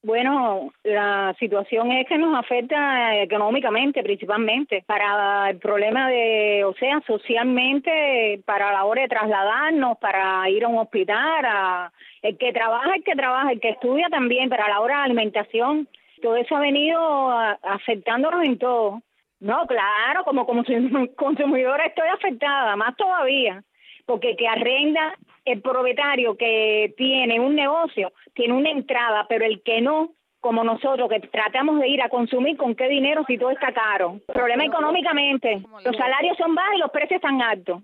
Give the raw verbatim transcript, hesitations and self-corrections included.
Bueno, la situación es que nos afecta económicamente principalmente, para el problema de, o sea, socialmente, para la hora de trasladarnos, para ir a un hospital, a, el que trabaja, el que trabaja, el que estudia también, para la hora de alimentación. Todo eso ha venido a, afectándonos en todo. No, claro, como, como consumidora estoy afectada, más todavía, porque que arrenda el propietario que tiene un negocio, tiene una entrada, pero el que no, como nosotros, que tratamos de ir a consumir, ¿con qué dinero si todo está caro? Problema económicamente, los salarios son bajos y los precios están altos.